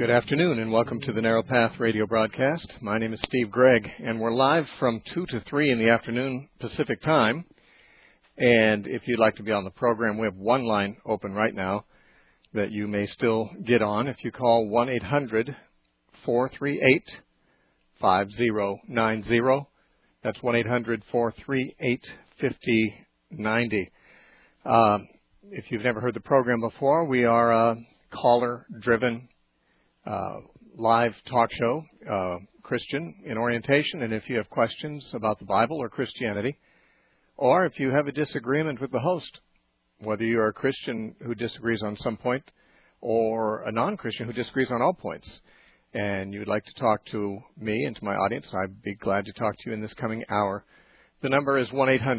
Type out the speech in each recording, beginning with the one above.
Good afternoon and welcome to the Narrow Path radio broadcast. My name is Steve Gregg and we're live from 2 to 3 in the afternoon Pacific time. And if you'd like to be on the program, we have one line open right now that you may still get on if you call 1-800-438-5090. That's 1-800-438-5090. If you've never heard the program before, we are a caller-driven live talk show, Christian in orientation, and if you have questions about the Bible or Christianity, or if you have a disagreement with the host, whether you're a Christian who disagrees on some point or a non-Christian who disagrees on all points, and you'd like to talk to me and to my audience, I'd be glad to talk to you in this coming hour. The number is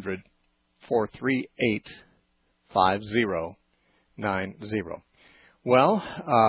1-800-438-5090. Well,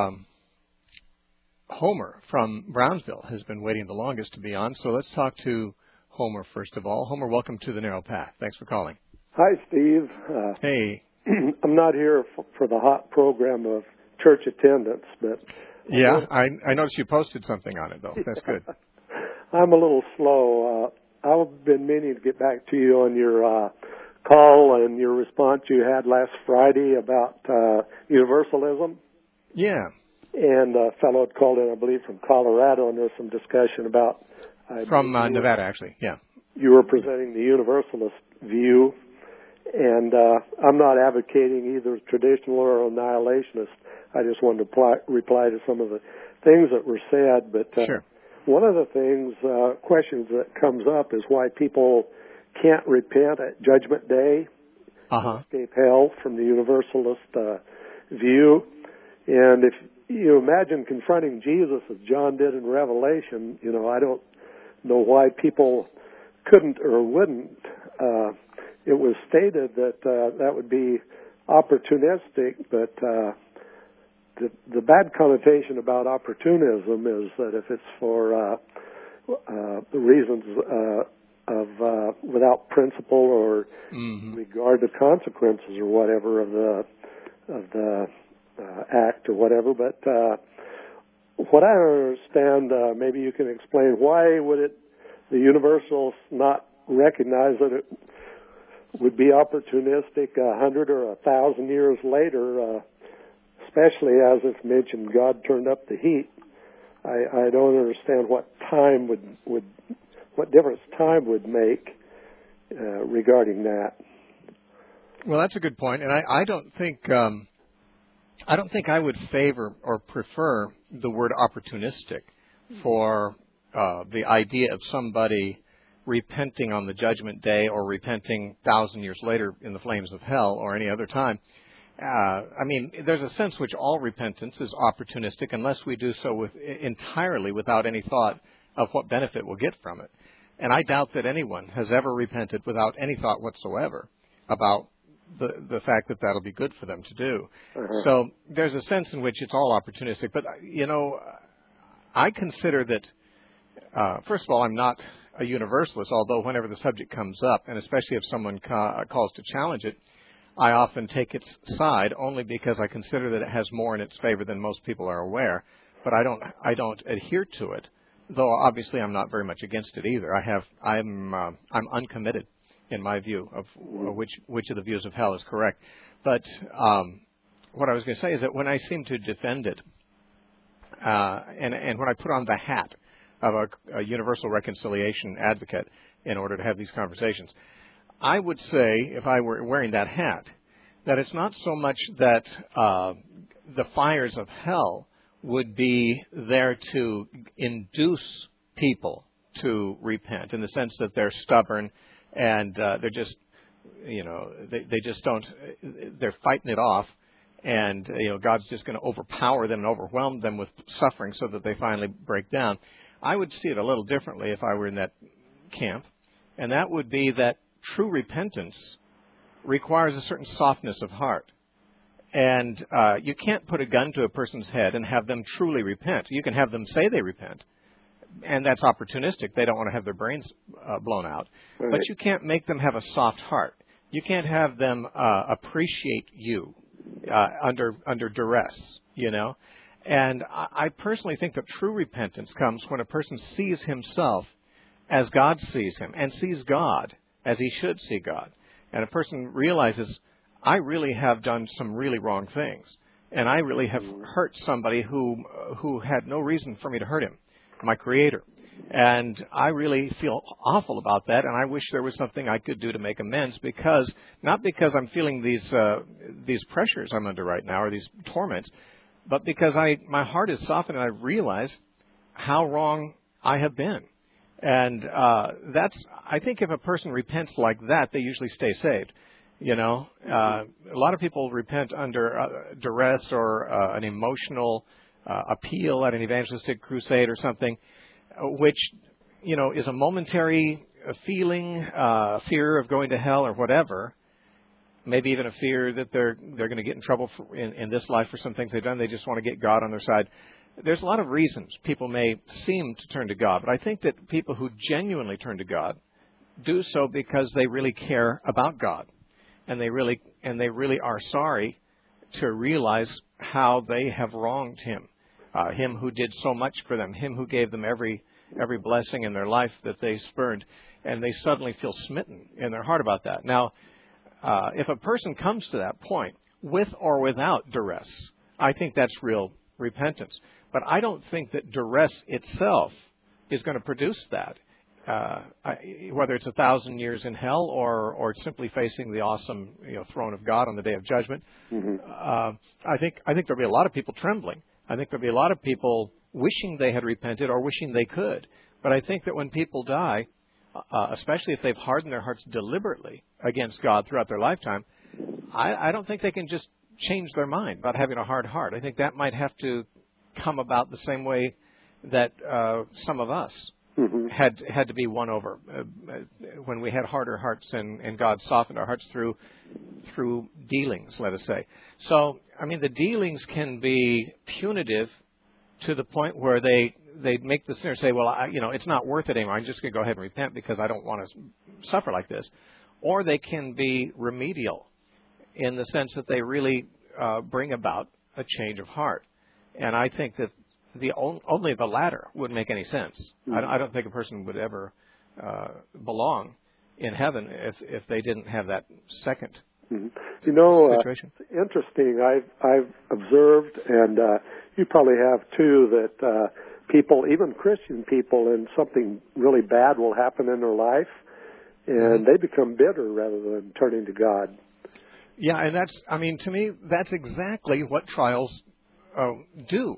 Homer from Brownsville has been waiting the longest to be on, so let's talk to Homer first of all. Homer, welcome to the Narrow Path. Thanks for calling. Hi, Steve. Hey. I'm not here for the hot program of church attendance, but... Yeah, I noticed you posted something on it, though. That's good. I'm a little slow. I've been meaning to get back to you on your call and your response you had last Friday about universalism. Yeah. And a fellow had called in, I believe, from Colorado, and there was some discussion about... From Nevada, actually, yeah. You were presenting the universalist view, and I'm not advocating either traditional or annihilationist. I just wanted to reply to some of the things that were said. But sure. One of the things, questions that comes up is why people can't repent at Judgment Day, escape hell from the universalist view. And if you imagine confronting Jesus as John did in Revelation, I don't know why people couldn't or wouldn't. It was stated that that would be opportunistic, but the bad connotation about opportunism is that if it's for the reasons of without principle or regard to consequences or whatever of the act or whatever, but what I understand, maybe you can explain, why would the universals not recognize that it would be opportunistic 100 or 1,000 years later, especially as it's mentioned God turned up the heat. I don't understand what time what difference time would make regarding that. Well, that's a good point, and I don't think I would favor or prefer the word opportunistic for the idea of somebody repenting on the judgment day or repenting 1,000 years later in the flames of hell or any other time. There's a sense which all repentance is opportunistic unless we do so entirely without any thought of what benefit we'll get from it. And I doubt that anyone has ever repented without any thought whatsoever about the fact that that'll be good for them to do. So there's a sense in which it's all opportunistic. But, I consider that, first of all, I'm not a universalist, although whenever the subject comes up, and especially if someone calls to challenge it, I often take its side only because I consider that it has more in its favor than most people are aware. But I don't adhere to it, though obviously I'm not very much against it either. I'm uncommitted in my view of which of the views of hell is correct. But what I was going to say is that when I seem to defend it, and when I put on the hat of a universal reconciliation advocate in order to have these conversations, I would say, if I were wearing that hat, that it's not so much that the fires of hell would be there to induce people to repent in the sense that they're stubborn and they're just, they just don't, they're fighting it off, and, God's just going to overpower them and overwhelm them with suffering so that they finally break down. I would see it a little differently if I were in that camp, and that would be that true repentance requires a certain softness of heart. And you can't put a gun to a person's head and have them truly repent. You can have them say they repent, and that's opportunistic. They don't want to have their brains blown out. Right. But you can't make them have a soft heart. You can't have them appreciate you under duress, And I personally think that true repentance comes when a person sees himself as God sees him and sees God as he should see God. And a person realizes, I really have done some really wrong things. And I really have hurt somebody who had no reason for me to hurt him, my Creator. And I really feel awful about that, and I wish there was something I could do to make amends, not because I'm feeling these pressures I'm under right now or these torments, but because my heart is softened and I realize how wrong I have been. And I think if a person repents like that, they usually stay saved. A lot of people repent under duress or an emotional appeal at an evangelistic crusade or something, which, is a momentary feeling, fear of going to hell or whatever. Maybe even a fear that they're going to get in trouble in this life for some things they've done. They just want to get God on their side. There's a lot of reasons people may seem to turn to God, but I think that people who genuinely turn to God do so because they really care about God, and they really are sorry to realize how they have wronged Him, Him who did so much for them, Him who gave them every blessing in their life that they spurned, and they suddenly feel smitten in their heart about that. Now, if a person comes to that point with or without duress, I think that's real repentance. But I don't think that duress itself is going to produce that, whether it's 1,000 years in hell or simply facing the awesome throne of God on the day of judgment. Mm-hmm. I think there'll be a lot of people trembling. I think there'll be a lot of people wishing they had repented or wishing they could. But I think that when people die, especially if they've hardened their hearts deliberately against God throughout their lifetime, I don't think they can just change their mind about having a hard heart. I think that might have to come about the same way that some of us mm-hmm. had to be won over when we had harder hearts and God softened our hearts through dealings, let us say. So, the dealings can be punitive to the point where they make the sinner say, well, it's not worth it anymore. I'm just going to go ahead and repent because I don't want to suffer like this. Or they can be remedial in the sense that they really bring about a change of heart. And I think that only the latter would make any sense. Mm-hmm. I don't think a person would ever belong in heaven if they didn't have that second mm-hmm. situation. Interesting. I've observed, and you probably have too, that people, even Christian people, and something really bad will happen in their life, and mm-hmm. they become bitter rather than turning to God. Yeah, and to me, that's exactly what trials do.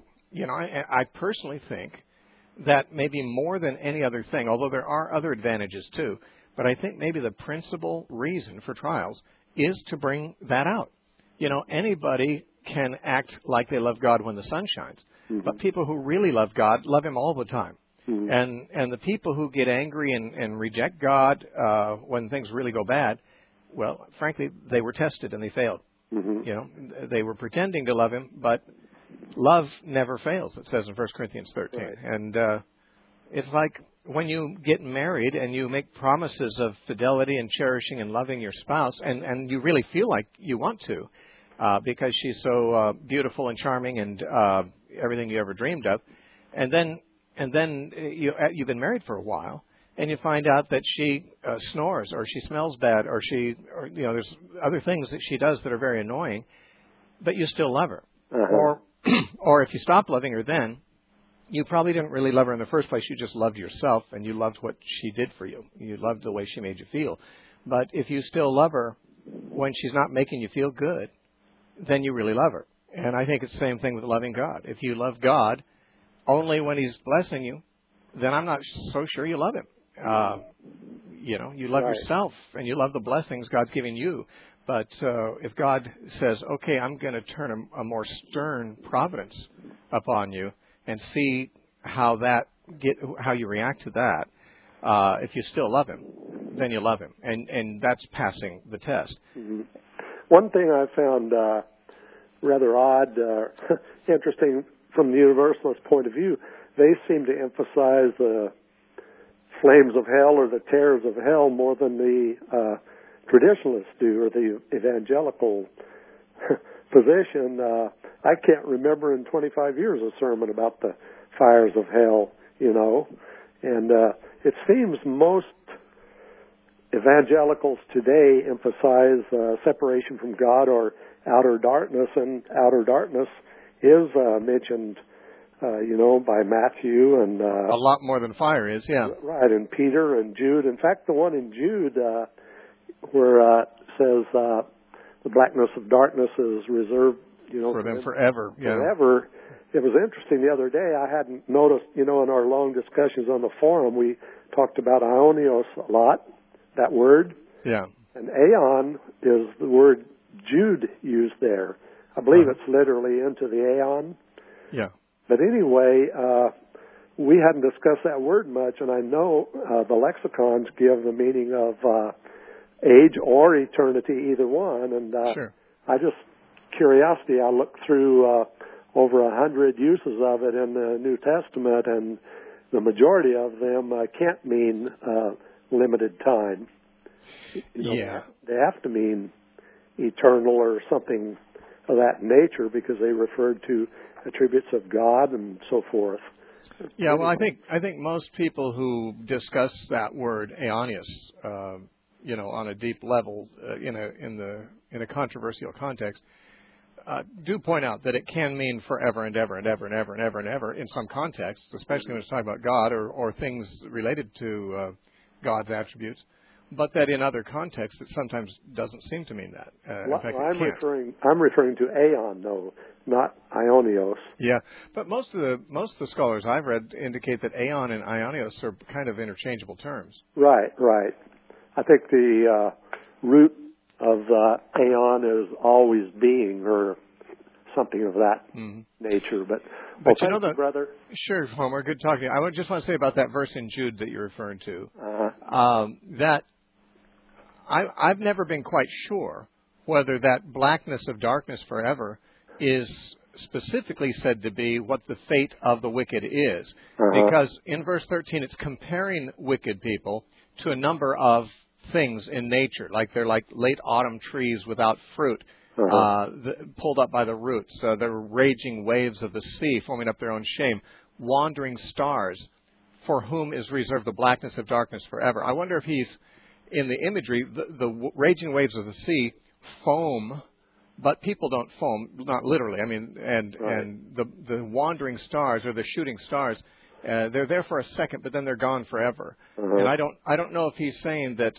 I personally think that maybe more than any other thing, although there are other advantages too, but I think maybe the principal reason for trials is to bring that out. Anybody can act like they love God when the sun shines, mm-hmm. but people who really love God love Him all the time. Mm-hmm. And the people who get angry and reject God when things really go bad, well, frankly, they were tested and they failed. Mm-hmm. They were pretending to love Him, but love never fails, it says in 1 Corinthians 13. Right. And it's like when you get married and you make promises of fidelity and cherishing and loving your spouse, and you really feel like you want to because she's so beautiful and charming and everything you ever dreamed of. And then you've been married for a while, and you find out that she snores or she smells bad or there's other things that she does that are very annoying, but you still love her. Uh-huh. Or if you stop loving her then, you probably didn't really love her in the first place. You just loved yourself, and you loved what she did for you. You loved the way she made you feel. But if you still love her when she's not making you feel good, then you really love her. And I think it's the same thing with loving God. If you love God only when He's blessing you, then I'm not so sure you love Him. You love right. yourself, and you love the blessings God's giving you. But if God says, okay, I'm going to turn a more stern providence upon you and see how you react to that, if you still love Him, then you love Him. And that's passing the test. Mm-hmm. One thing I found rather odd, interesting from the Universalist point of view, they seem to emphasize the flames of hell or the terrors of hell more than the traditionalists do, or the evangelical position. I can't remember in 25 years a sermon about the fires of hell, And it seems most evangelicals today emphasize separation from God or outer darkness, and outer darkness is mentioned, by Matthew and a lot more than fire is, yeah. Right, and Peter and Jude. In fact, the one in Jude where it says the blackness of darkness is reserved, for them forever. Yeah. Forever. It was interesting the other day. I hadn't noticed, in our long discussions on the forum, we talked about aionios a lot. That word. Yeah. And aeon is the word Jude used there. I believe it's literally into the aeon. Yeah. But anyway, we hadn't discussed that word much, and I know the lexicons give the meaning of age or eternity, either one. And sure. I just, curiosity, I looked through over 100 uses of it in the New Testament, and the majority of them can't mean limited time. Yeah. They have to mean eternal or something of that nature because they referred to attributes of God and so forth. Yeah, well, I think most people who discuss that word aionios, on a deep level, in a controversial context, do point out that it can mean forever and ever and ever and ever and ever and ever in some contexts, especially when it's talking about God or things related to God's attributes, but that in other contexts it sometimes doesn't seem to mean that. In fact, I'm referring to aeon, though, not aionios. Yeah, but most of the scholars I've read indicate that aeon and aionios are kind of interchangeable terms. Right. I think the root of aeon is always being, or something of that nature. But thank you, brother. Sure, Homer. Good talking to you. I just want to say about that verse in Jude that you're referring to. That I've never been quite sure whether that blackness of darkness forever is specifically said to be what the fate of the wicked is. Because in verse 13 it's comparing wicked people to a number of things in nature, like they're like late autumn trees without fruit, pulled up by the roots. They're raging waves of the sea, foaming up their own shame. Wandering stars, for whom is reserved the blackness of darkness forever. I wonder if he's, in the imagery, the raging waves of the sea foam, but people don't foam, not literally. I mean, and the wandering stars or the shooting stars, they're there for a second, but then they're gone forever. And I don't know if he's saying that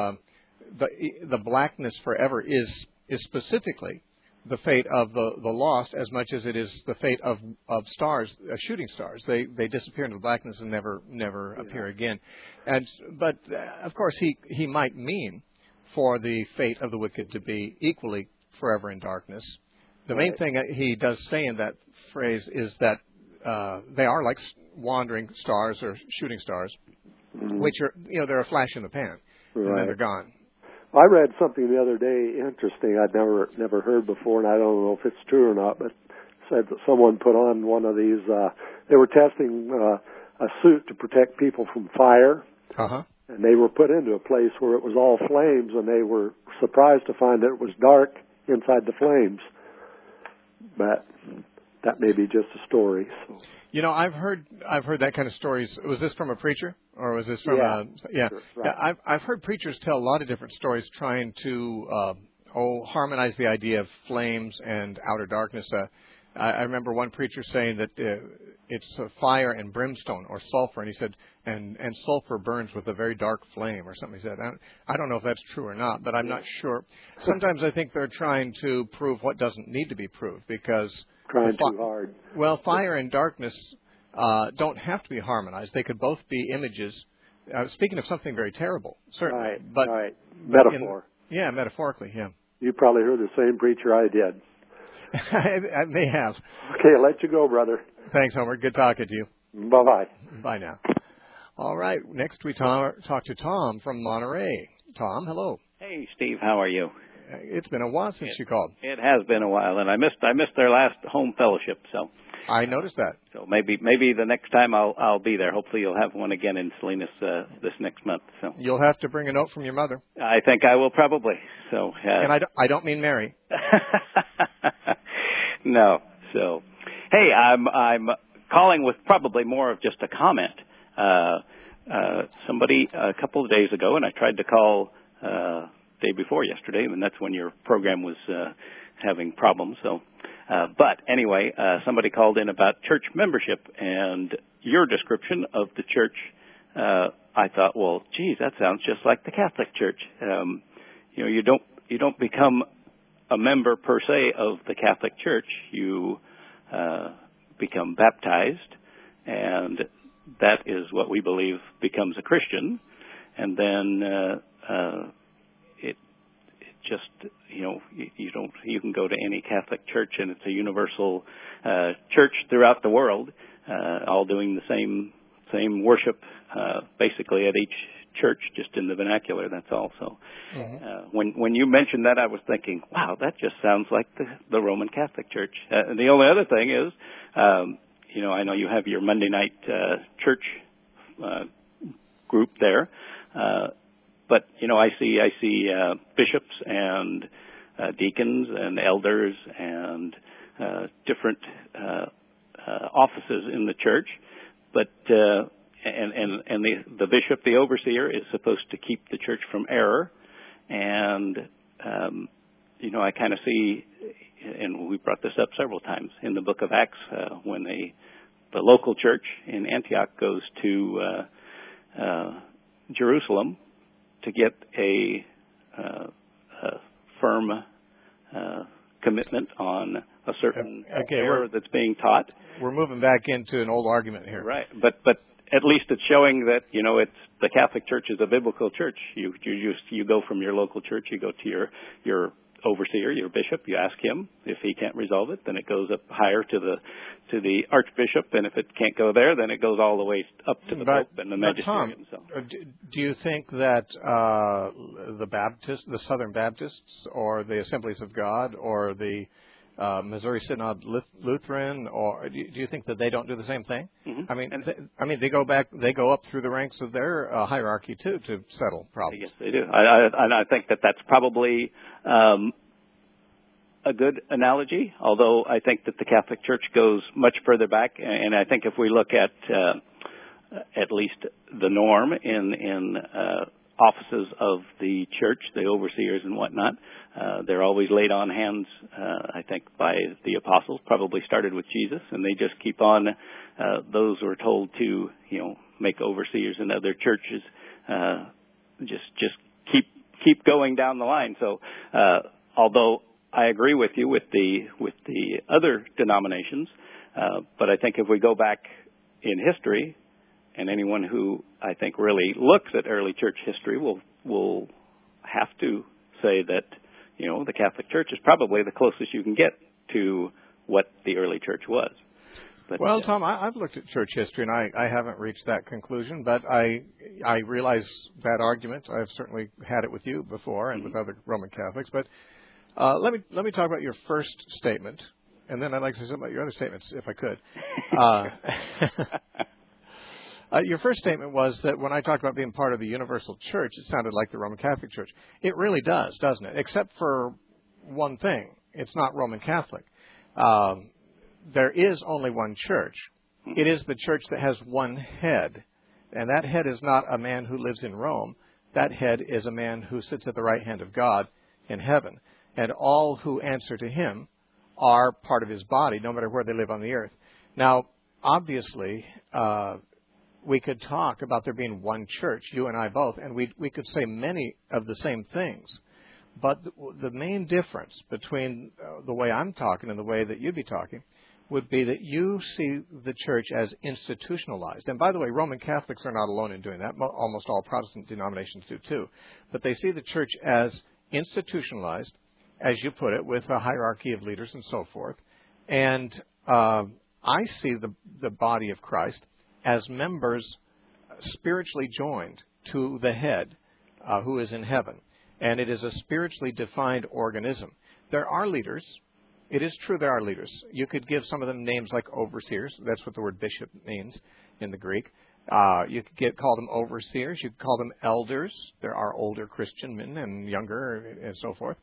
the blackness forever is specifically the fate of the lost as much as it is the fate of stars, shooting stars. They disappear into the blackness and never appear again. But of course he might mean for the fate of the wicked to be equally forever in darkness. The main thing he does say in that phrase is that they are like wandering stars or shooting stars, which are, they're a flash in the pan, and then they're gone. I read something the other day interesting I'd never heard before, and I don't know if it's true or not, but it said that someone put on one of these, they were testing a suit to protect people from fire, and they were put into a place where it was all flames, and they were surprised to find that it was dark inside the flames. But that may be just a story. So. I've heard that kind of stories. Was this from a preacher, or was this from Sure, right. I've heard preachers tell a lot of different stories trying to harmonize the idea of flames and outer darkness. I remember one preacher saying that it's fire and brimstone or sulfur, and he said, and sulfur burns with a very dark flame or something. He said, I don't know if that's true or not, but I'm not sure. Sometimes I think they're trying to prove what doesn't need to be proved, because trying too hard. Well, fire and darkness don't have to be harmonized. They could both be images. Speaking of something very terrible, certainly. Right. Metaphor. Metaphorically, yeah. You probably heard the same preacher I did. I may have. Okay, I'll let you go, brother. Thanks, Homer. Good talking to you. Bye-bye. Bye now. All right. Next, we talk to Tom from Monterey. Tom, hello. Hey, Steve. How are you? It's been a while since you called. It has been a while, and I missed their last home fellowship. So I noticed that. So maybe the next time I'll be there. Hopefully, you'll have one again in Salinas this next month. So you'll have to bring a note from your mother. I think I will probably. So and I don't mean Mary. No. So, hey, I'm calling with probably more of just a comment. Somebody a couple of days ago, and I tried to call day before yesterday, and that's when your program was having problems. So, but anyway, somebody called in about church membership, and your description of the church. I thought, well, geez, that sounds just like the Catholic Church. You don't become a member per se of the Catholic Church. You become baptized, and that is what we believe becomes a Christian. And then it just you can go to any Catholic church, and it's a universal church throughout the world, all doing the same worship, basically at each church, just in the vernacular. That's all. So, when you mentioned that, I was thinking, wow, that just sounds like the Roman Catholic Church. And the only other thing is, I know you have your Monday night church group there, but I see bishops and deacons and elders and different offices in the church, but and the bishop, the overseer, is supposed to keep the church from error, and I kind of see, and we brought this up several times in the book of Acts, when the local church in Antioch goes to Jerusalem to get a firm commitment on a certain error that's being taught. We're moving back into an old argument here, right? But at least it's showing that it's the Catholic Church is a biblical church. You go from your local church, you go to your overseer, your bishop. You ask him. If he can't resolve it, then it goes up higher to the archbishop, and if it can't go there, then it goes all the way up to the pope and the magisterium. Tom, do you think that the Southern Baptists, or the Assemblies of God, or the Missouri Synod Lutheran, or do you think that they don't do the same thing? Mm-hmm. They go up through the ranks of their hierarchy too to settle problems. Yes, they do. I think that that's probably a good analogy, although I think that the Catholic Church goes much further back, and I think if we look at least the norm in offices of the church, the overseers and whatnot, they're always laid on hands, I think, by the apostles, probably started with Jesus, and they just keep on, those who are told to, make overseers in other churches, just keep going down the line. So, although I agree with you with the other denominations, but I think if we go back in history, and anyone who I think really looks at early church history will have to say that the Catholic Church is probably the closest you can get to what the early church was. But, well, Tom, I've looked at church history, and I haven't reached that conclusion, but I realize that argument. I've certainly had it with you before and with other Roman Catholics. But let me talk about your first statement, and then I'd like to say something about your other statements, if I could. Your first statement was that when I talked about being part of the universal church, it sounded like the Roman Catholic Church. It really does, doesn't it? Except for one thing. It's not Roman Catholic. There is only one church. It is the church that has one head. And that head is not a man who lives in Rome. That head is a man who sits at the right hand of God in heaven. And all who answer to him are part of his body, no matter where they live on the earth. Now, obviously, we could talk about there being one church, you and I both, and we could say many of the same things. But the main difference between the way I'm talking and the way that you'd be talking would be that you see the church as institutionalized. And by the way, Roman Catholics are not alone in doing that. Almost all Protestant denominations do too. But they see the church as institutionalized, as you put it, with a hierarchy of leaders and so forth. And I see the body of Christ as members spiritually joined to the head who is in heaven. And it is a spiritually defined organism. There are leaders. It is true there are leaders. You could give some of them names like overseers. That's what the word bishop means in the Greek. You could call them overseers. You could call them elders. There are older Christian men and younger and so forth.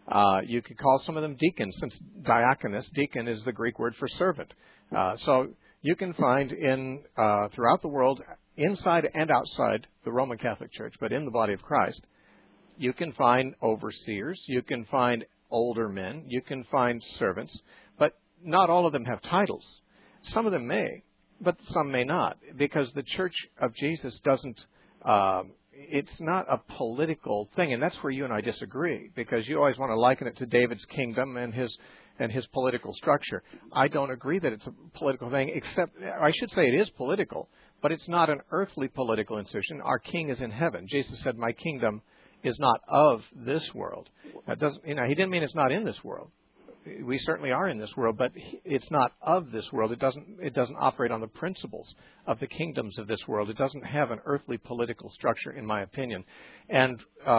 You could call some of them deacons, since diakonos, deacon is the Greek word for servant. So you can find throughout the world, inside and outside the Roman Catholic Church, but in the body of Christ, you can find overseers, you can find older men, you can find servants, but not all of them have titles. Some of them may, but some may not, because the Church of Jesus doesn't, it's not a political thing, and that's where you and I disagree, because you always want to liken it to David's kingdom and his political structure. I don't agree that it's a political thing, except, I should say it is political, but it's not an earthly political institution. Our king is in heaven. Jesus said, my kingdom is not of this world. That doesn't, he didn't mean it's not in this world. We certainly are in this world, but it's not of this world. It doesn't operate on the principles of the kingdoms of this world. It doesn't have an earthly political structure, in my opinion. And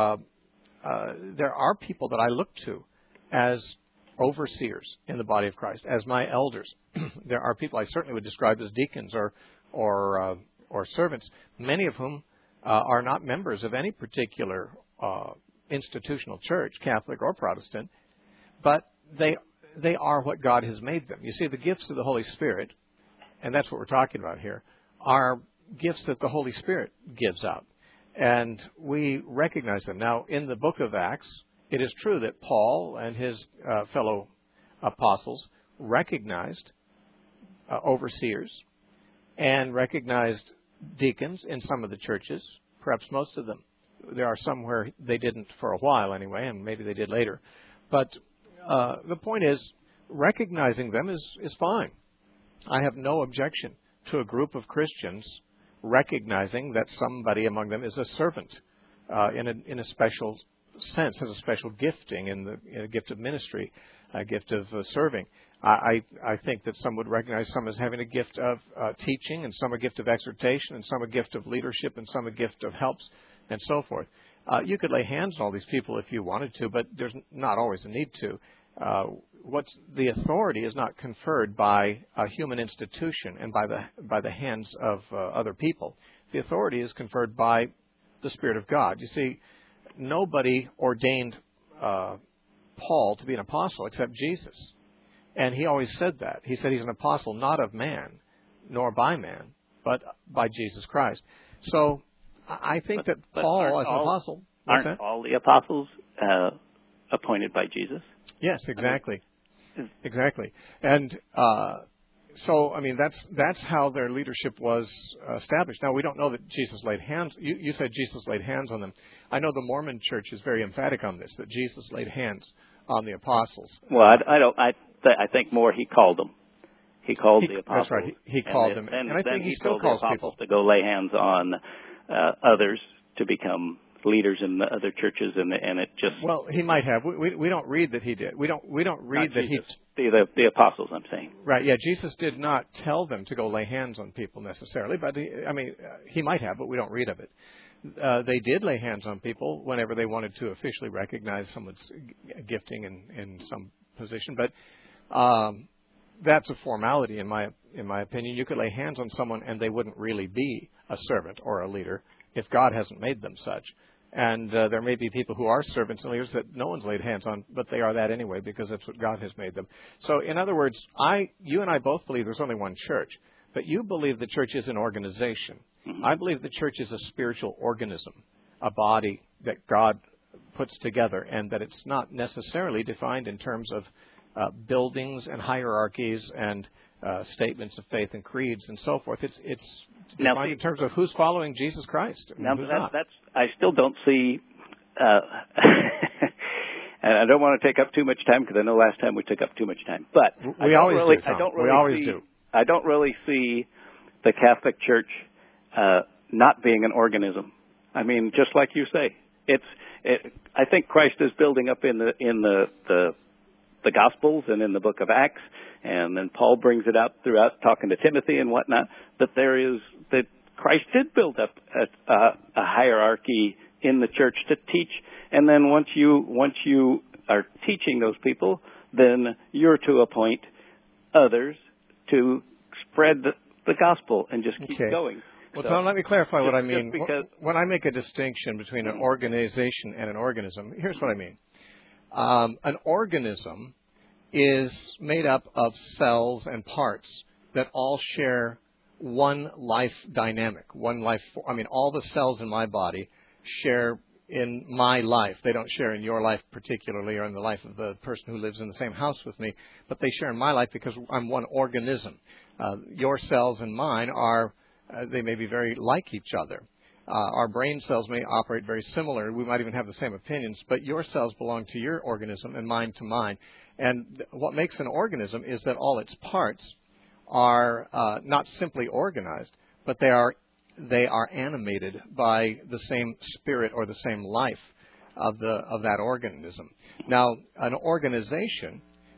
there are people that I look to as overseers in the body of Christ, as my elders. There are people I certainly would describe as deacons or servants, many of whom are not members of any particular institutional church, Catholic or Protestant, but they are what God has made them. You see, the gifts of the Holy Spirit, and that's what we're talking about here, are gifts that the Holy Spirit gives out. And we recognize them. Now, in the book of Acts, it is true that Paul and his fellow apostles recognized overseers and recognized deacons in some of the churches, perhaps most of them. There are some where they didn't for a while anyway, and maybe they did later. But the point is, recognizing them is fine. I have no objection to a group of Christians recognizing that somebody among them is a servant in a special sense, has a special gifting in a gift of ministry, a gift of serving. I think that some would recognize some as having a gift of teaching, and some a gift of exhortation, and some a gift of leadership, and some a gift of helps, and so forth. You could lay hands on all these people if you wanted to, but there's not always a need to. The authority is not conferred by a human institution and by the hands of other people. The authority is conferred by the Spirit of God. You see, nobody ordained Paul to be an apostle except Jesus. And he always said that. He said he's an apostle not of man, nor by man, but by Jesus Christ. So I think that Paul, as an apostle... Aren't all the apostles appointed by Jesus? Yes, exactly. Exactly. And so, I mean, that's how their leadership was established. Now, we don't know that Jesus laid hands. You said Jesus laid hands on them. I know the Mormon Church is very emphatic on this, that Jesus laid hands on the apostles. Well, I think more he called them. He called the apostles. That's right. He called them. And I think he still calls people to go lay hands on others to become leaders in the other churches, and it just... Well, he might have. We don't read that he did. We don't read that Jesus, the apostles, I'm saying. Right, yeah, Jesus did not tell them to go lay hands on people necessarily, but he might have, but we don't read of it. They did lay hands on people whenever they wanted to officially recognize someone's gifting in some position, but that's a formality in my opinion. You could lay hands on someone and they wouldn't really be a servant or a leader if God hasn't made them such. And there may be people who are servants and leaders that no one's laid hands on, but they are that anyway because that's what God has made them. So, in other words, you and I both believe there's only one church, but you believe the church is an organization. Mm-hmm. I believe the church is a spiritual organism, a body that God puts together, and that it's not necessarily defined in terms of buildings and hierarchies and statements of faith and creeds and so forth. It's defined in terms of who's following Jesus Christ and who's not. I still don't see, and I don't want to take up too much time because I know last time we took up too much time. But we always do. I don't really see the Catholic Church not being an organism. I mean, just like you say, I think Christ is building up in the Gospels and in the book of Acts, and then Paul brings it out throughout talking to Timothy and whatnot, that Christ did build up a hierarchy in the church to teach, and then once you are teaching those people, then you're to appoint others to spread the gospel and just keep going. Well, Tom, let me clarify what I mean. When I make a distinction between an organization and an organism, here's what I mean. An organism is made up of cells and parts that all share one life dynamic, all the cells in my body share in my life. They don't share in your life particularly or in the life of the person who lives in the same house with me, but they share in my life because I'm one organism. Your cells and mine they may be very like each other. Our brain cells may operate very similar. We might even have the same opinions, but your cells belong to your organism and mine to mine. And what makes an organism is that all its parts are not simply organized, but they are animated by the same spirit or the same life of that organism. Now, an organization,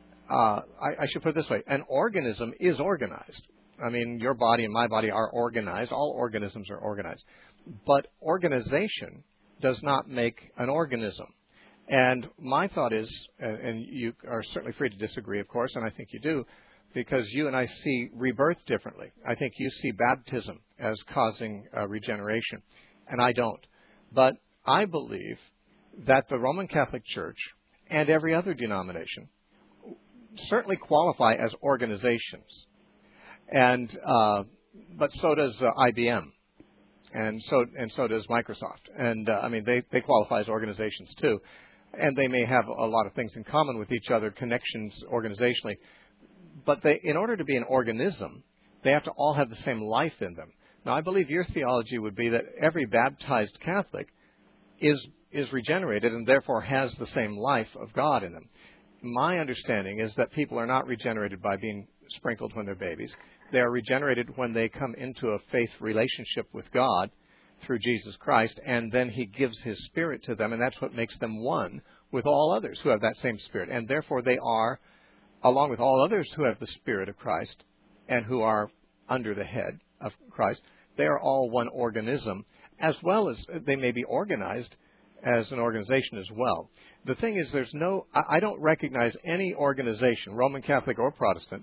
I should put it this way: an organism is organized. I mean, your body and my body are organized. All organisms are organized. But organization does not make an organism. And my thought is, and you are certainly free to disagree, of course, and I think you do, because you and I see rebirth differently. I think you see baptism as causing regeneration, and I don't. But I believe that the Roman Catholic Church and every other denomination certainly qualify as organizations. And but so does IBM, and so does Microsoft, and they qualify as organizations too, and they may have a lot of things in common with each other, connections organizationally, but in order to be an organism, they have to all have the same life in them. Now, I believe your theology would be that every baptized Catholic is regenerated and therefore has the same life of God in them. My understanding is that people are not regenerated by being sprinkled when they're babies. They are regenerated when they come into a faith relationship with God through Jesus Christ, and then He gives His Spirit to them, and that's what makes them one with all others who have that same Spirit. And therefore they are, along with all others who have the Spirit of Christ and who are under the head of Christ, they are all one organism, as well as they may be organized as an organization as well. The thing is, I don't recognize any organization, Roman Catholic or Protestant,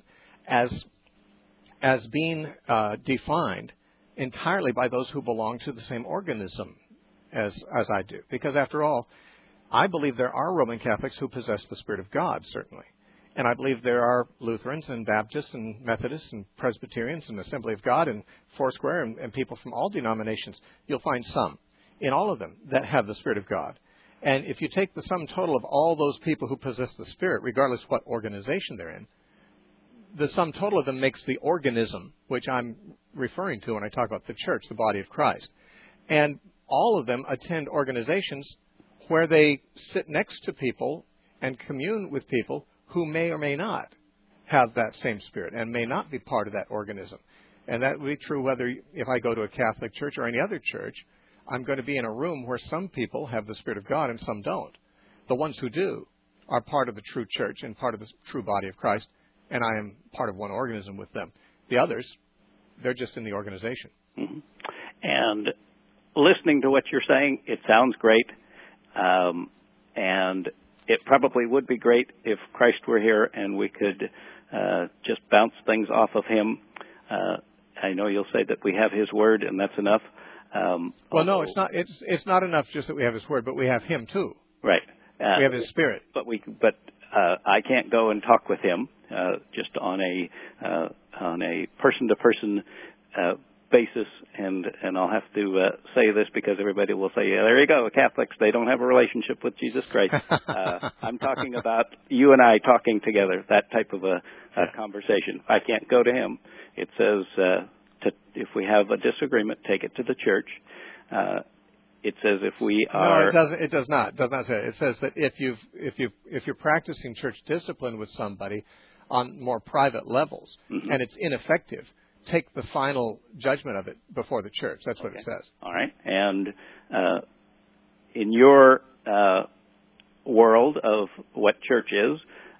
as being defined entirely by those who belong to the same organism as I do. Because after all, I believe there are Roman Catholics who possess the Spirit of God, certainly. And I believe there are Lutherans and Baptists and Methodists and Presbyterians and Assembly of God and Foursquare and people from all denominations. You'll find some in all of them that have the Spirit of God. And if you take the sum total of all those people who possess the Spirit, regardless what organization they're in, the sum total of them makes the organism, which I'm referring to when I talk about the church, the body of Christ. And all of them attend organizations where they sit next to people and commune with people who may or may not have that same Spirit and may not be part of that organism. And that would be true whether if I go to a Catholic church or any other church, I'm going to be in a room where some people have the Spirit of God and some don't. The ones who do are part of the true church and part of the true body of Christ, and I am part of one organism with them. The others, they're just in the organization. Mm-hmm. And listening to what you're saying, it sounds great. And it probably would be great if Christ were here and we could just bounce things off of Him. I know you'll say that we have His Word and that's enough. Well, no, it's not. It's not enough just that we have His Word, but we have Him too. Right. We have His Spirit. But I can't go and talk with Him just on a person-to-person basis, and I'll have to say this because everybody will say, yeah, there you go, Catholics, they don't have a relationship with Jesus Christ. I'm talking about you and I talking together, that type of a conversation. I can't go to Him. It says if we have a disagreement, take it to the church. It says if we are... No, it does not. It does not say it. It says that if you're practicing church discipline with somebody on more private levels, mm-hmm. and it's ineffective, take the final judgment of it before the church. That's what it says. All right. And in your world of what church is,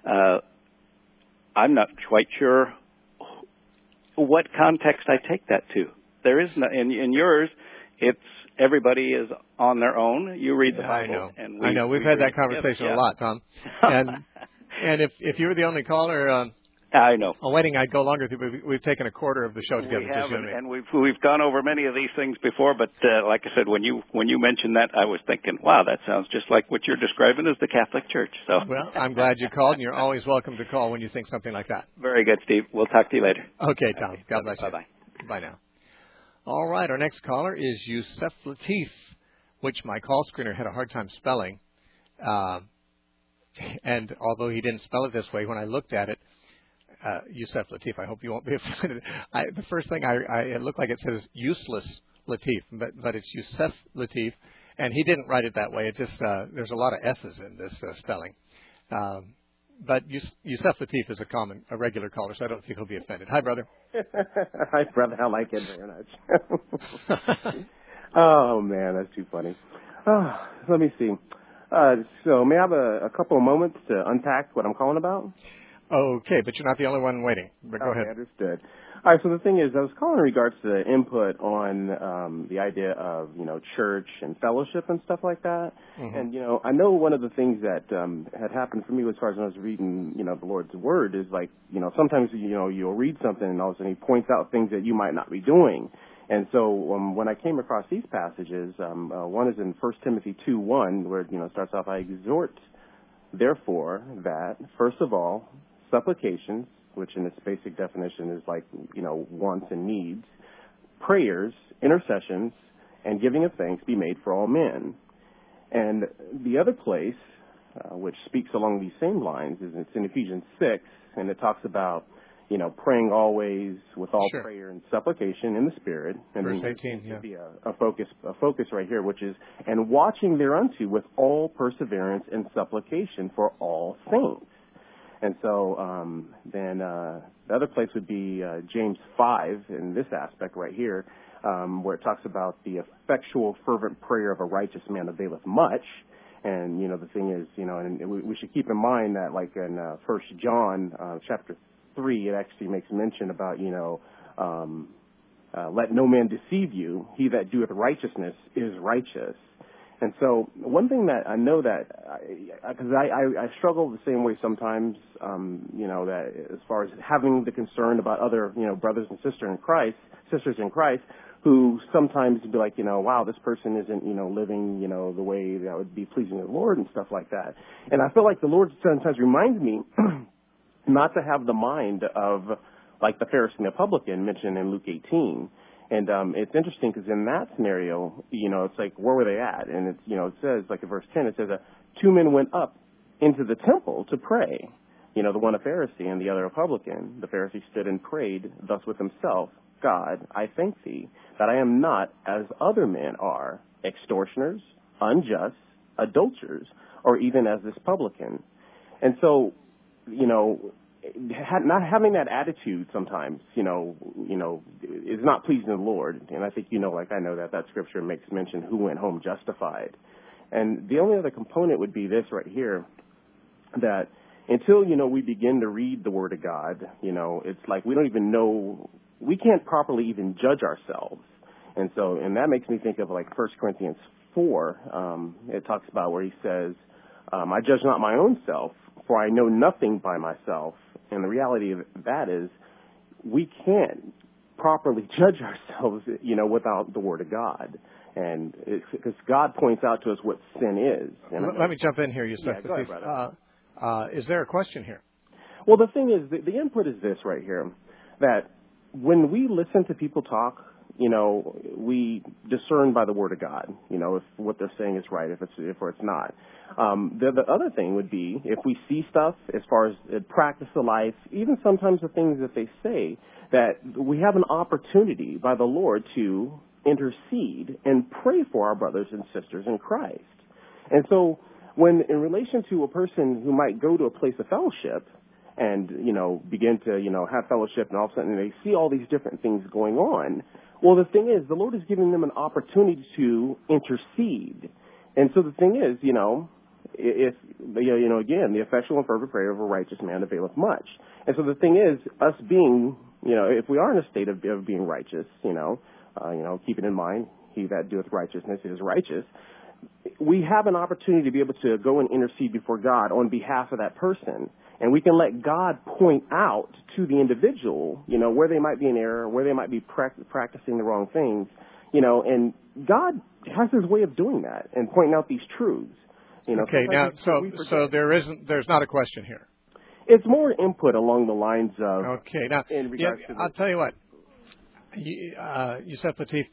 I'm not quite sure what context I take that to. There is no, in yours, it's everybody is on their own. You read the Bible. I know. We've had that conversation a lot, Tom. And if you were the only caller, I know. A wedding I'd go longer, but we've taken a quarter of the show together. We have, and we've gone over many of these things before. But like I said, when you mentioned that, I was thinking, wow, that sounds just like what you're describing as the Catholic Church. So, well, I'm glad you called, and you're always welcome to call when you think something like that. Very good, Steve. We'll talk to you later. Okay, Tom. Okay. God bless you. Bye-bye. Bye now. All right, our next caller is Yusef Latif, which my call screener had a hard time spelling. And although he didn't spell it this way, when I looked at it, Yusef Latif, I hope you won't be offended. The first thing, it looked like it says useless Latif, but it's Yusef Latif, and he didn't write it that way. It just there's a lot of S's in this spelling. But Yusef Latif is a regular caller, so I don't think he'll be offended. Hi, brother. Hi, brother. I like it very much. Oh, man, that's too funny. Let me see. So may I have a couple of moments to unpack what I'm calling about? Okay, but you're not the only one waiting. But go ahead. Understood. All right, so the thing is, I was calling in regards to the input on the idea of, church and fellowship and stuff like that. Mm-hmm. And, I know one of the things that had happened for me as far as when I was reading, the Lord's Word is like, sometimes, you'll read something and all of a sudden he points out things that you might not be doing. And so when I came across these passages, one is in 1 Timothy 2:1, where, it starts off, I exhort, therefore, that, first of all, supplications, which in its basic definition is like, wants and needs, prayers, intercessions, and giving of thanks be made for all men. And the other place, which speaks along these same lines, is it's in Ephesians 6, and it talks about, praying always with all prayer and supplication in the Spirit. And verse 18, yeah. Be a focus right here, which is, and watching thereunto with all perseverance and supplication for all saints. And so then the other place would be James 5 in this aspect right here, where it talks about the effectual, fervent prayer of a righteous man availeth much. And, the thing is, and we should keep in mind that, like in 1 John chapter 3, it actually makes mention about, let no man deceive you. He that doeth righteousness is righteous. And so one thing that I know that, because I struggle the same way sometimes, that as far as having the concern about other, brothers and sisters in Christ, who sometimes be like, wow, this person isn't, living, the way that would be pleasing to the Lord and stuff like that. And I feel like the Lord sometimes reminds me not to have the mind of like the Pharisee and the publican mentioned in Luke 18. And it's interesting because in that scenario, it's like, where were they at? And it's, it says, like in verse 10, it says, 2 men went up into the temple to pray. The one a Pharisee and the other a publican. The Pharisee stood and prayed thus with himself, God, I thank thee that I am not as other men are, extortioners, unjust, adulterers, or even as this publican. And so, not having that attitude sometimes, is not pleasing to the Lord. And I think, like I know that scripture makes mention who went home justified. And the only other component would be this right here, that until, we begin to read the Word of God, it's like we don't even know, we can't properly even judge ourselves. And that makes me think of like 1 Corinthians 4. It talks about where he says, I judge not my own self, for I know nothing by myself. And the reality of that is we can't properly judge ourselves, without the Word of God. And because God points out to us what sin is. And let me jump in here, Yusef. Yeah, go ahead, brother. Is there a question here? Well, the thing is, the input is this right here, that when we listen to people talk, we discern by the Word of God, if what they're saying is right, if it's not. The other thing would be if we see stuff as far as practice of life, even sometimes the things that they say, that we have an opportunity by the Lord to intercede and pray for our brothers and sisters in Christ. And so when in relation to a person who might go to a place of fellowship and, begin to, have fellowship and all of a sudden they see all these different things going on, well, the thing is, the Lord is giving them an opportunity to intercede. And so the thing is, if, again, the effectual and fervent prayer of a righteous man availeth much. And so the thing is, us being, if we are in a state of being righteous, keeping in mind, he that doeth righteousness is righteous, we have an opportunity to be able to go and intercede before God on behalf of that person. And we can let God point out to the individual, where they might be in error, where they might be practicing the wrong things, and God has his way of doing that and pointing out these truths. Okay, now, so there's not a question here. It's more input along the lines of. Okay, now, I'll tell you what, Yusef Lateef,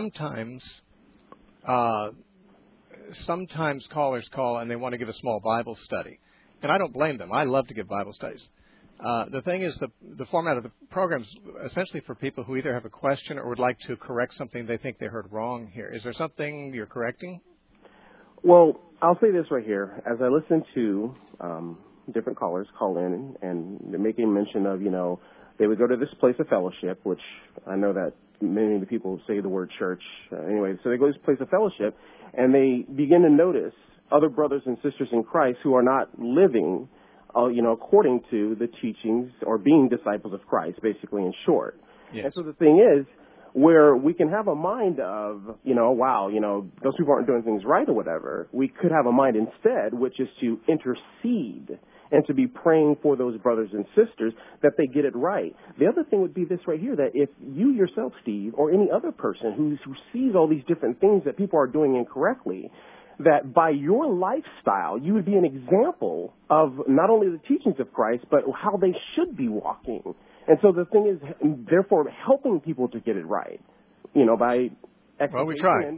sometimes callers call and they want to give a small Bible study. And I don't blame them. I love to give Bible studies. The thing is, the format of the program is essentially for people who either have a question or would like to correct something they think they heard wrong here. Is there something you're correcting? Well, I'll say this right here. As I listen to different callers call in and they're making mention of, they would go to this place of fellowship, which I know that many of the people say the word church. Anyway, so they go to this place of fellowship and they begin to notice other brothers and sisters in Christ who are not living, according to the teachings or being disciples of Christ, basically in short. Yes. And so the thing is, where we can have a mind of, wow, those people aren't doing things right or whatever, we could have a mind instead, which is to intercede and to be praying for those brothers and sisters that they get it right. The other thing would be this right here, that if you yourself, Steve, or any other person who sees all these different things that people are doing incorrectly, that by your lifestyle, you would be an example of not only the teachings of Christ, but how they should be walking. And so the thing is, therefore, helping people to get it right, by exercising. Well, we try.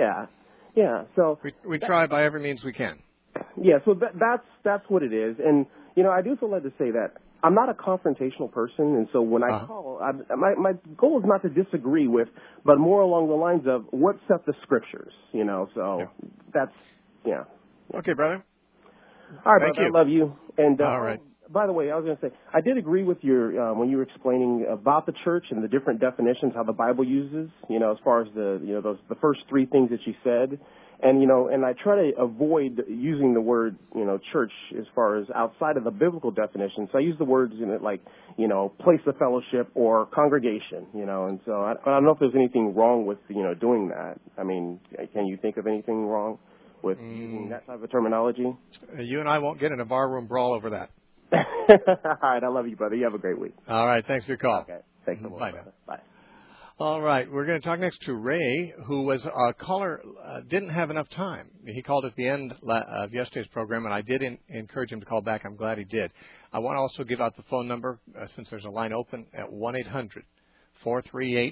Yeah. So we try by every means we can. Yeah, so that's what it is. And, I do feel led to say that I'm not a confrontational person, and so when I call, my goal is not to disagree with, but more along the lines of what set the scriptures, so that's, yeah. Okay, brother. All right, Thank brother, you. I love you. And all right. By the way, I was going to say, I did agree with your, when you were explaining about the church and the different definitions, how the Bible uses, as far as the first three things that you said. And, and I try to avoid using the word, church as far as outside of the biblical definition. So I use the words in it like, place of fellowship or congregation, and so I don't know if there's anything wrong with, doing that. I mean, can you think of anything wrong with using that type of terminology? You and I won't get in a barroom brawl over that. All right. I love you, brother. You have a great week. All right. Thanks for your call. Okay. Thanks so much. Bye now. Bye. All right. We're going to talk next to Ray, who was a caller, didn't have enough time. He called at the end of yesterday's program, and I did encourage him to call back. I'm glad he did. I want to also give out the phone number, since there's a line open, at 1-800-438-5090.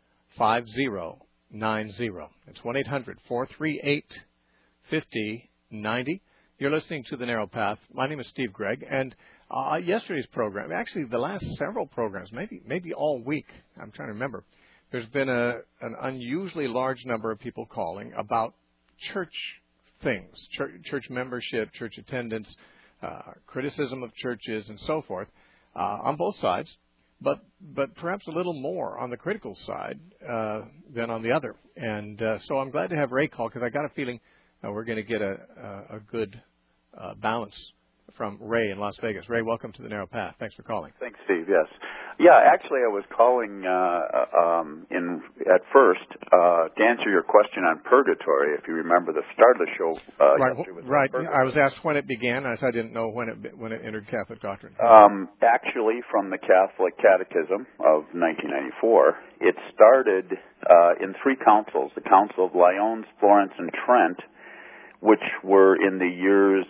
It's 1-800-438-5090. You're listening to The Narrow Path. My name is Steve Gregg, and yesterday's program, actually the last several programs, maybe all week, I'm trying to remember, there's been an unusually large number of people calling about church things, church membership, church attendance, criticism of churches, and so forth, on both sides, but perhaps a little more on the critical side than on the other. And so I'm glad to have Ray call, because I got a feeling we're going to get a good balance from Ray in Las Vegas. Ray, welcome to The Narrow Path. Thanks for calling. Thanks, Steve. Yes. Yeah, actually, I was calling at first to answer your question on purgatory, if you remember the start of the show. Right. I was asked when it began. I didn't know when it entered Catholic doctrine. Actually, from the Catholic Catechism of 1994, it started in three councils, the Council of Lyons, Florence, and Trent, which were in the years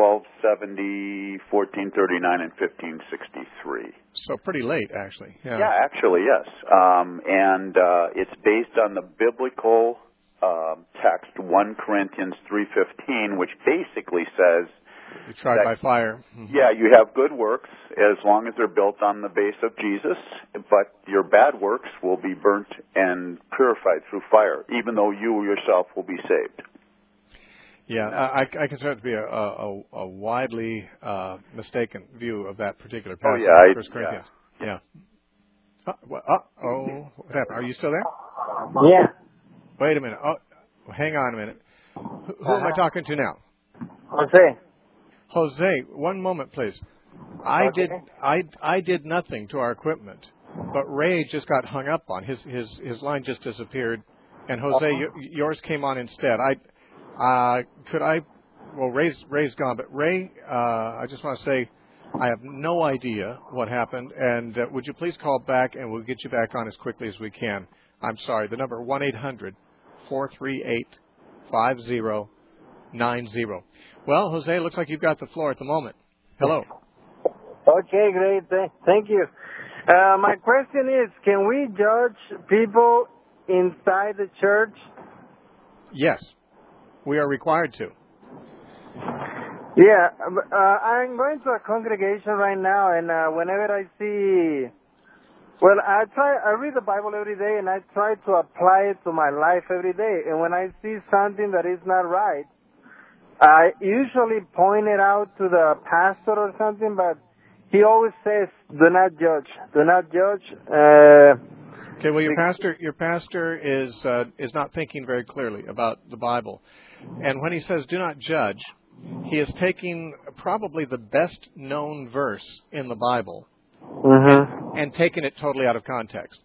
1270, 1439, and 1563. So pretty late, actually. Yeah, actually, yes. And it's based on the biblical text, 1 Corinthians 3:15, which basically says, you tried by fire. Mm-hmm. Yeah, you have good works as long as they're built on the base of Jesus, but your bad works will be burnt and purified through fire, even though you yourself will be saved. Yeah, I consider it to be a widely mistaken view of that particular passage. Oh, yeah. 1 Corinthians. Yeah. What happened? Are you still there? Yeah. Wait a minute. Oh, hang on a minute. Who am I talking to now? Jose. Jose, one moment, please. I did nothing to our equipment, but Ray just got hung up on. His line just disappeared, and Jose, yours came on instead. Could I? Well, Ray's gone, but Ray, I just want to say I have no idea what happened, and would you please call back, and we'll get you back on as quickly as we can. I'm sorry. The number 1-800-438-5090. Well, Jose, looks like you've got the floor at the moment. Hello. Okay, great. Thank you. My question is, can we judge people inside the church? Yes, we are required to. Yeah, I'm going to a congregation right now, and whenever I see, I read the Bible every day, and I try to apply it to my life every day. And when I see something that is not right, I usually point it out to the pastor or something, but he always says, "Do not judge. Do not judge." Okay. Well, your pastor is not thinking very clearly about the Bible, and when he says "do not judge," he is taking probably the best known verse in the Bible and taking it totally out of context.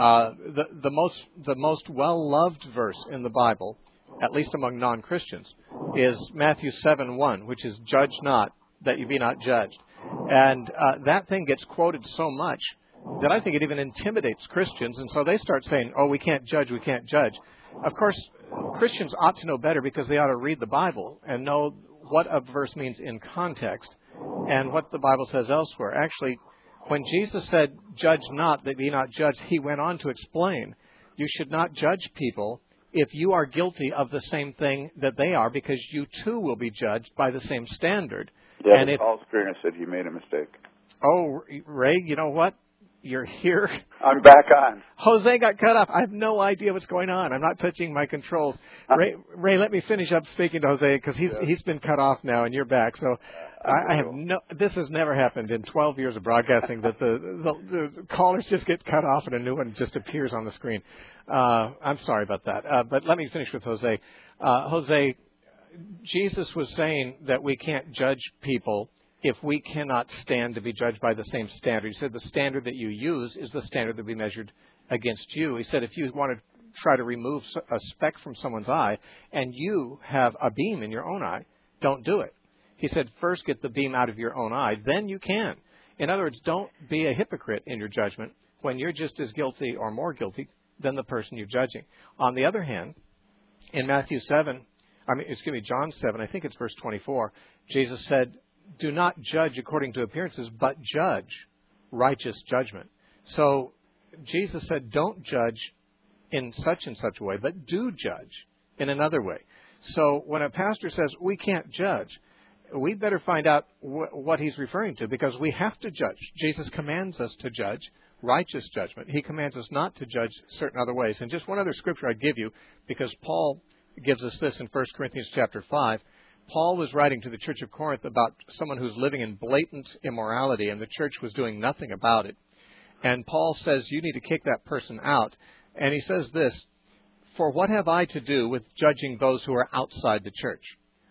The most well loved verse in the Bible, at least among non-Christians, is Matthew 7:1, which is "Judge not, that you be not judged." And that thing gets quoted so much that I think it even intimidates Christians, and so they start saying, "Oh, we can't judge, we can't judge." Of course, Christians ought to know better because they ought to read the Bible and know what a verse means in context and what the Bible says elsewhere. Actually, when Jesus said, "Judge not, that be not judged," he went on to explain, you should not judge people if you are guilty of the same thing that they are, because you too will be judged by the same standard. Yeah, and Paul Springer said he made a mistake. Oh, Ray, you know what? You're here. I'm back on. Jose got cut off. I have no idea what's going on. I'm not touching my controls. Ray, let me finish up speaking to Jose because he's been cut off now, and you're back. So I have this has never happened in 12 years of broadcasting that the callers just get cut off and a new one just appears on the screen. I'm sorry about that. But let me finish with Jose. Jose, Jesus was saying that we can't judge people if we cannot stand to be judged by the same standard. He said the standard that you use is the standard that will be measured against you. He said if you want to try to remove a speck from someone's eye and you have a beam in your own eye, don't do it. He said first get the beam out of your own eye, then you can. In other words, don't be a hypocrite in your judgment when you're just as guilty or more guilty than the person you're judging. On the other hand, in John 7, I think it's verse 24, Jesus said, "Do not judge according to appearances, but judge righteous judgment." So Jesus said, don't judge in such and such a way, but do judge in another way. So when a pastor says we can't judge, we better find out what he's referring to, because we have to judge. Jesus commands us to judge righteous judgment. He commands us not to judge certain other ways. And just one other scripture I'd give you, because Paul gives us this in 1 Corinthians chapter 5. Paul was writing to the church of Corinth about someone who's living in blatant immorality, and the church was doing nothing about it. And Paul says, you need to kick that person out. And he says this, "For what have I to do with judging those who are outside the church?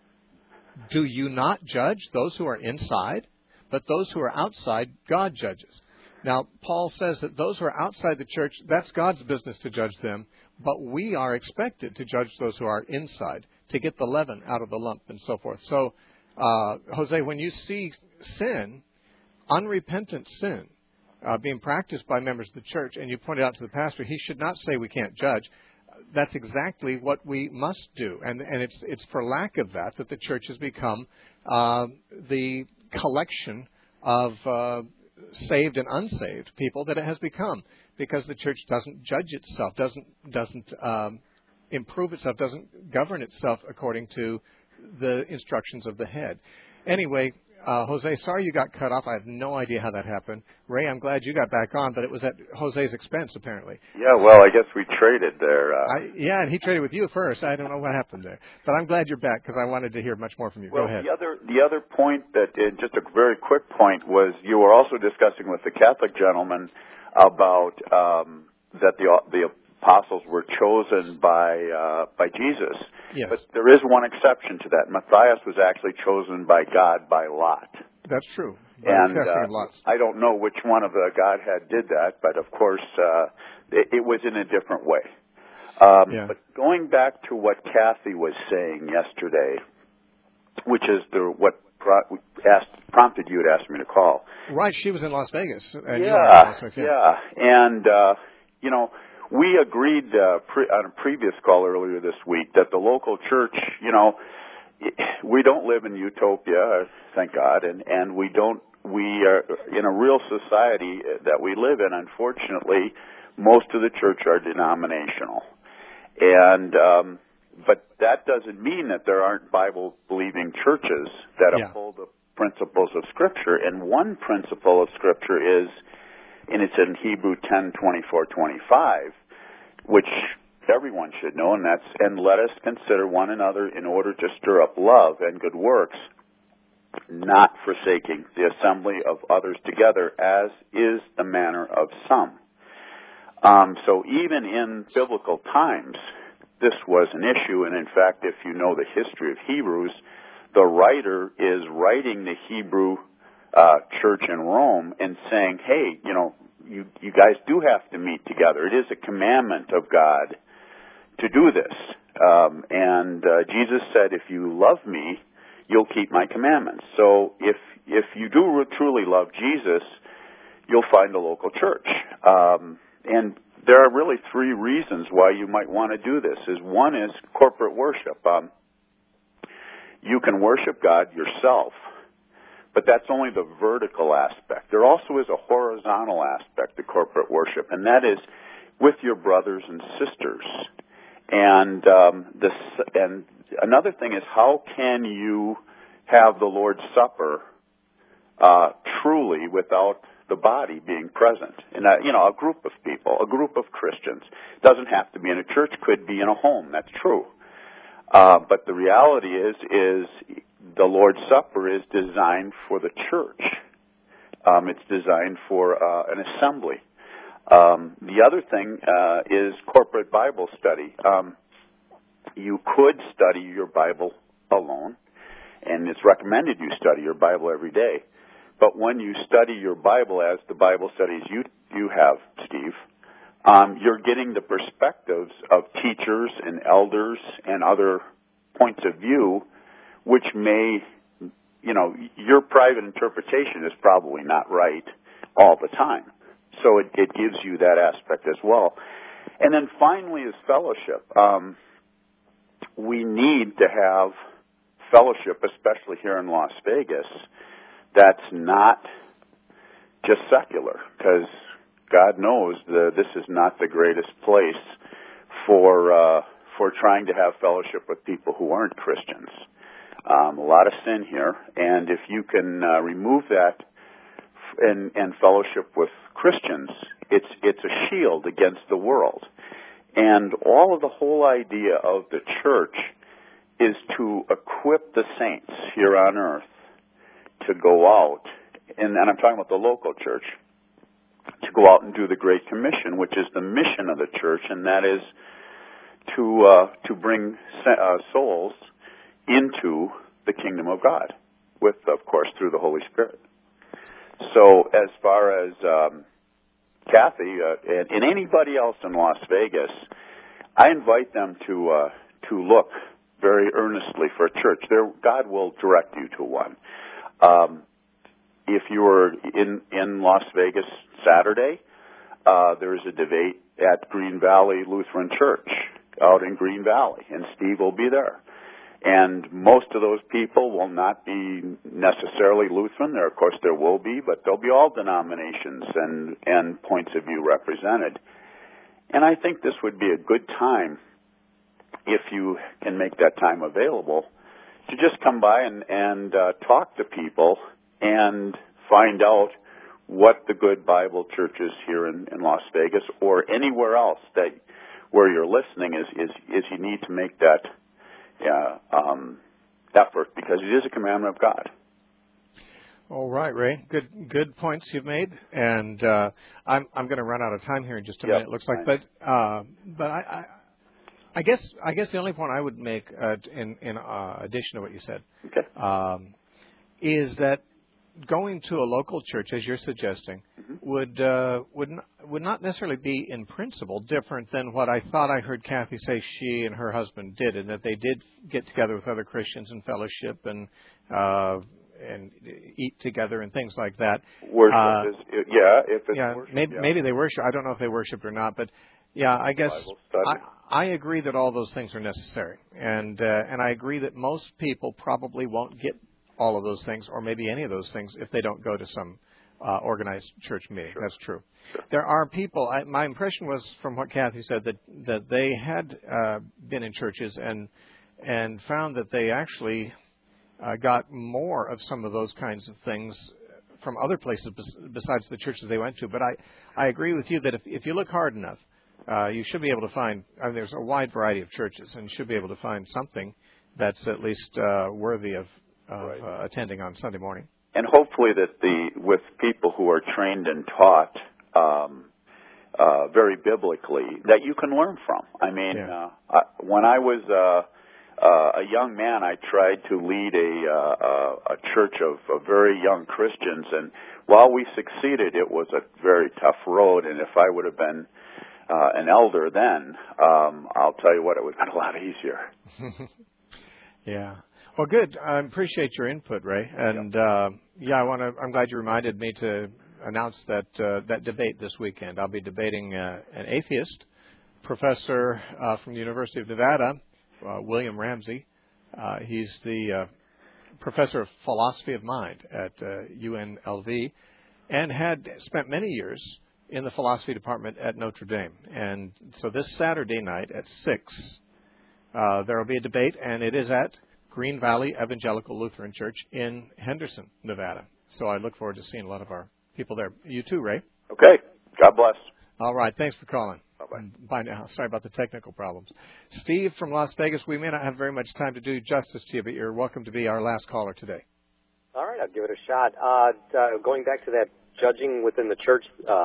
Do you not judge those who are inside? But those who are outside, God judges." Now, Paul says that those who are outside the church, that's God's business to judge them, but we are expected to judge those who are inside, to get the leaven out of the lump and so forth. So, Jose, when you see sin, unrepentant sin, being practiced by members of the church, and you point it out to the pastor, he should not say we can't judge. That's exactly what we must do. And it's for lack of that the church has become the collection of saved and unsaved people that it has become, because the church doesn't judge itself, doesn't improve itself, doesn't govern itself according to the instructions of the head. Anyway, Jose, sorry you got cut off. I have no idea how that happened. Ray, I'm glad you got back on, but it was at Jose's expense, apparently. Yeah, well, I guess we traded there. Yeah, and he traded with you first. I don't know what happened there. But I'm glad you're back, because I wanted to hear much more from you. Well, go ahead. The other point just a very quick point, was you were also discussing with the Catholic gentleman about that the apostles were chosen by Jesus. Yes. But there is one exception to that. Matthias was actually chosen by God by lot. That's true. And I don't know which one of the Godhead did that, but of course it was in a different way. But going back to what Kathy was saying yesterday, which is what prompted you to ask me to call. Right, she was in Las Vegas. And And, we agreed on a previous call earlier this week that the local church, we don't live in utopia, thank God, and we are in a real society that we live in. Unfortunately, most of the church are denominational. And, but that doesn't mean that there aren't Bible-believing churches that uphold the principles of Scripture. And one principle of Scripture is, and it's in Hebrew 10:24-25, which everyone should know, and that's, and let us consider one another in order to stir up love and good works, not forsaking the assembly of others together, as is the manner of some. So even in biblical times, this was an issue, and in fact, if you know the history of Hebrews, the writer is writing the Hebrew church in Rome and saying, hey, you guys do have to meet together. It is a commandment of God to do this. And Jesus said, if you love me, you'll keep my commandments. So if you do truly love Jesus, you'll find a local church. And there are really three reasons why you might want to do this. One is corporate worship. You can worship God yourself, but that's only the vertical aspect. There also is a horizontal aspect to corporate worship, and that is with your brothers and sisters. And and another thing is, how can you have the Lord's Supper truly without the body being present? And a group of people, a group of Christians. It doesn't have to be in a church; could be in a home. That's true. But the reality is the Lord's Supper is designed for the church. It's designed for an assembly. The other thing is corporate Bible study. You could study your Bible alone, and it's recommended you study your Bible every day. But when you study your Bible, as the Bible studies you have, Steve, you're getting the perspectives of teachers and elders and other points of view, which may, your private interpretation is probably not right all the time. So it gives you that aspect as well. And then finally is fellowship. We need to have fellowship, especially here in Las Vegas, that's not just secular, because God knows this is not the greatest place for trying to have fellowship with people who aren't Christians. A lot of sin here, and if you can remove that and fellowship with Christians, it's a shield against the world. And all of the whole idea of the church is to equip the saints here on earth to go out, and I'm talking about the local church, to go out and do the Great Commission, which is the mission of the church, and that is to bring souls into the kingdom of God, with, of course, through the Holy Spirit. So as far as Kathy and anybody else in Las Vegas, I invite them to look very earnestly for a church. God will direct you to one. If you are in Las Vegas Saturday, there is a debate at Green Valley Lutheran Church out in Green Valley, and Steve will be there. And most of those people will not be necessarily Lutheran. Of course, there will be, but there'll be all denominations and points of view represented. And I think this would be a good time, if you can make that time available, to just come by and talk to people and find out what the good Bible churches here in Las Vegas or anywhere else where you're listening is you need to make that effort, because it is a commandment of God. All right, Ray. Good points you've made, and I'm going to run out of time here in just a minute. It looks like, but I guess the only point I would make in addition to what you said, is that going to a local church, as you're suggesting, would not necessarily be in principle different than what I thought I heard Kathy say she and her husband did, and that they did get together with other Christians and fellowship and eat together and things like that. Worship if it's worship. Maybe they worship. I don't know if they worshiped or not, but yeah, I guess I agree that all those things are necessary, and I agree that most people probably won't get all of those things, or maybe any of those things, if they don't go to some organized church meeting. Sure. That's true. Sure. There are people. My impression was from what Kathy said that they had been in churches and found that they actually got more of some of those kinds of things from other places besides the churches they went to. But I agree with you that if you look hard enough, you should be able to find. There's a wide variety of churches, and you should be able to find something that's at least worthy of attending on Sunday morning. And hopefully that with people who are trained and taught very biblically, that you can learn from. I mean, when I was a young man, I tried to lead a church of very young Christians, and while we succeeded, it was a very tough road. And if I would have been an elder then, I'll tell you what, it would have been a lot easier. Yeah. Well, good. I appreciate your input, Ray. And I'm glad you reminded me to announce that debate this weekend. I'll be debating an atheist professor from the University of Nevada, William Ramsey. He's the professor of philosophy of mind at UNLV, and had spent many years in the philosophy department at Notre Dame. And so this Saturday night at 6, there will be a debate, and it is at Green Valley Evangelical Lutheran Church in Henderson, Nevada. So I look forward to seeing a lot of our people there. You too, Ray. Okay. God bless. All right. Thanks for calling. Bye-bye. Bye now. Sorry about the technical problems. Steve from Las Vegas, we may not have very much time to do justice to you, but you're welcome to be our last caller today. All right. I'll give it a shot. Going back to that judging within the church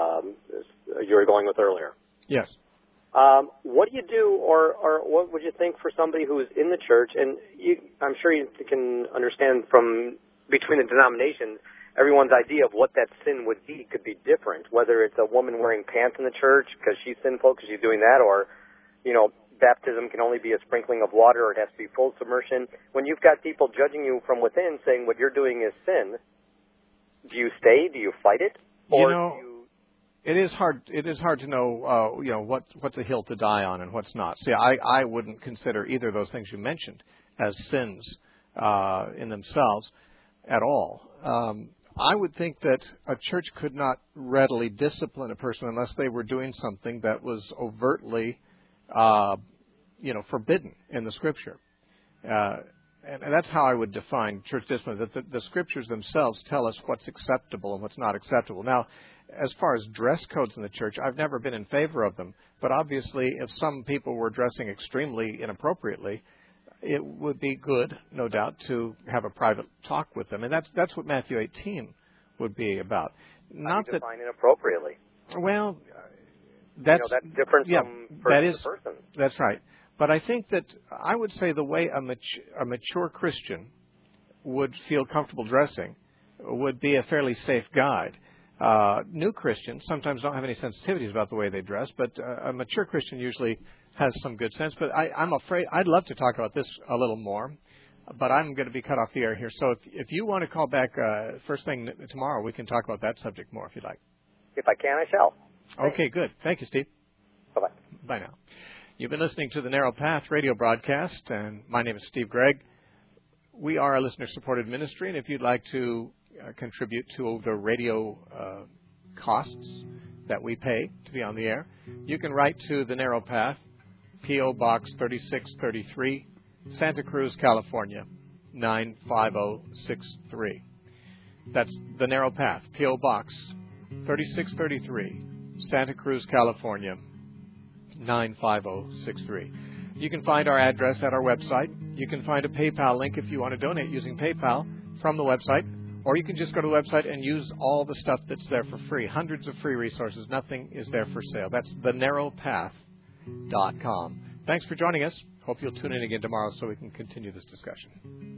you were going with earlier. Yes. What do you do, or what would you think for somebody who is in the church? And I'm sure you can understand from between the denominations, everyone's idea of what that sin would be could be different, whether it's a woman wearing pants in the church because she's sinful because she's doing that, or, baptism can only be a sprinkling of water, or it has to be full submersion. When you've got people judging you from within saying what you're doing is sin, do you stay? Do you fight it? Or it is hard. It is hard to know, what's a hill to die on and what's not. See, I wouldn't consider either of those things you mentioned as sins in themselves at all. I would think that a church could not readily discipline a person unless they were doing something that was overtly, forbidden in the Scripture. And that's how I would define church discipline, that the Scriptures themselves tell us what's acceptable and what's not acceptable. Now, as far as dress codes in the church, I've never been in favor of them. But obviously, if some people were dressing extremely inappropriately, it would be good, no doubt, to have a private talk with them. And that's what Matthew 18 would be about. Not that define inappropriately. Well, that's different from person to person. That's right. But I think that I would say the way a mature Christian would feel comfortable dressing would be a fairly safe guide. New Christians sometimes don't have any sensitivities about the way they dress, but a mature Christian usually has some good sense. But I'm afraid I'd love to talk about this a little more, but I'm going to be cut off the air here. So if you want to call back first thing tomorrow, we can talk about that subject more if you'd like. If I can, I shall. Okay, good. Thank you, Steve. Bye-bye. Bye now. You've been listening to the Narrow Path radio broadcast, and my name is Steve Gregg. We are a listener-supported ministry, and if you'd like to contribute to the radio costs that we pay to be on the air, you can write to the Narrow Path, P.O. Box 3633, Santa Cruz, California, 95063. That's the Narrow Path, P.O. Box 3633, Santa Cruz, California, 95063. You can find our address at our website. You can find a PayPal link if you want to donate using PayPal from the website. Or you can just go to the website and use all the stuff that's there for free. Hundreds of free resources. Nothing is there for sale. That's thenarrowpath.com. Thanks for joining us. Hope you'll tune in again tomorrow so we can continue this discussion.